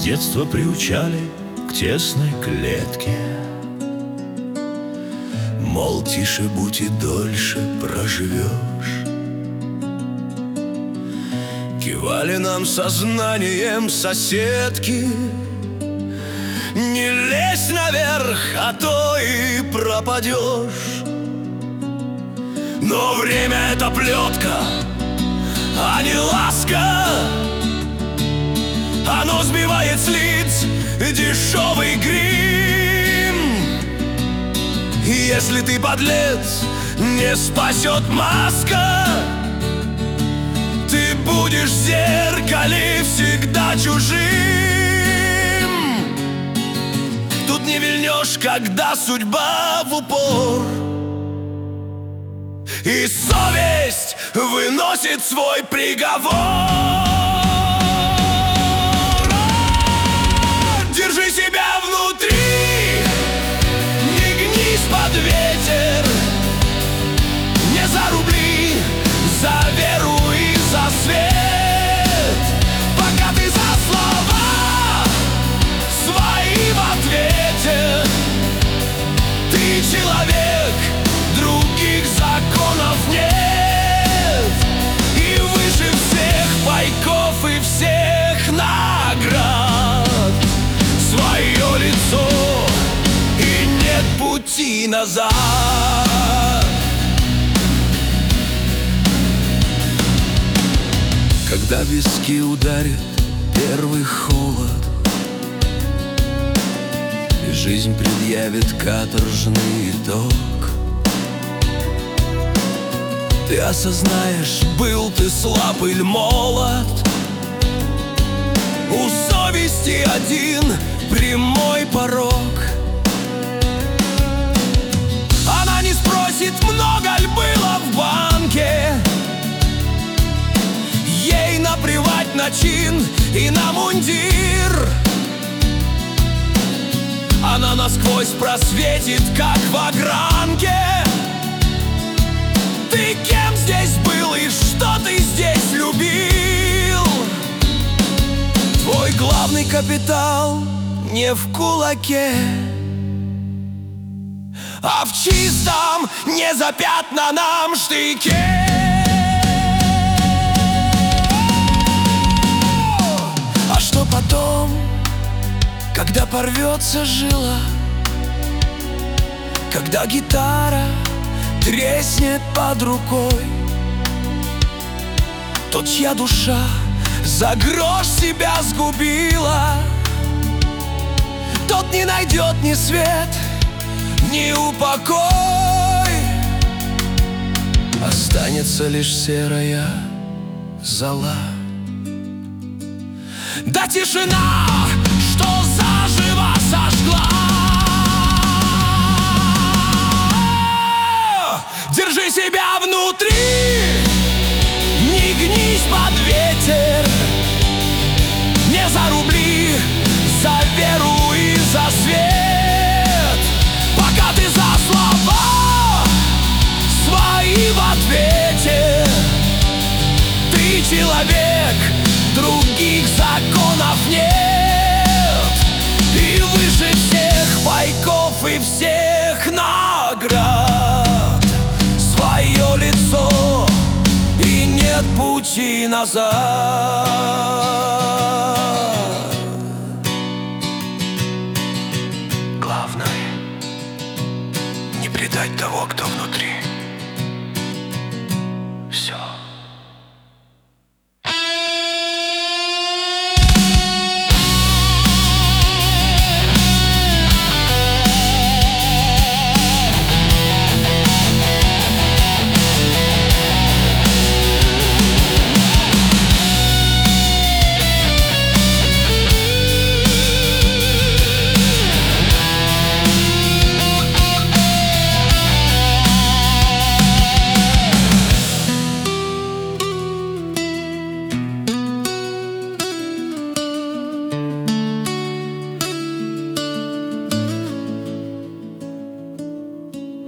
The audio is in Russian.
детства приучали к тесной клетке. Мол, тише будь и дольше проживешь. Кивали нам сознанием соседки: не лезь наверх, а то и пропадешь. Но время — это плетка, а не ласка. Оно сбивает с лиц дешевый грим. И если ты подлец, не спасет маска. Ты будешь в зеркале всегда чужим. Тут не вильнешь, когда судьба в упор. И совесть выносит свой приговор. Держи себя внутри, не гнись под ветер. Не за рубли, за веру и за свет. Пока ты за слова свои в ответе. Ты человек, других законов нет. И выше всех пайков и всех наград свое лицо, и нет пути назад. Когда виски ударит первый холод, и жизнь предъявит каторжный итог, ты осознаешь, был ты слаб или молод. У совести один прямой порог. Она не спросит, много ли было в банке. Ей наплевать на чин и на мундир. Она насквозь просветит, как в огранке. Ты кем здесь был и что ты здесь любил? Твой главный капитал не в кулаке, а в чистом, незапятнанном штыке. А что потом, когда порвется жила, когда гитара треснет под рукой? Тот, чья душа за грош себя сгубила, тот не найдет ни свет, ни упокой. Останется лишь серая зола, да тишина, что заживо сожгла. Держи себя внутри, не гнись под ветер. Не за рубли, за веру и за свет. Пока ты за слова свои в ответе. Ты человек, других законов нет. И выше всех пайков и всех наград свое лицо, и нет пути назад. Главное — не предать того, кто внутри.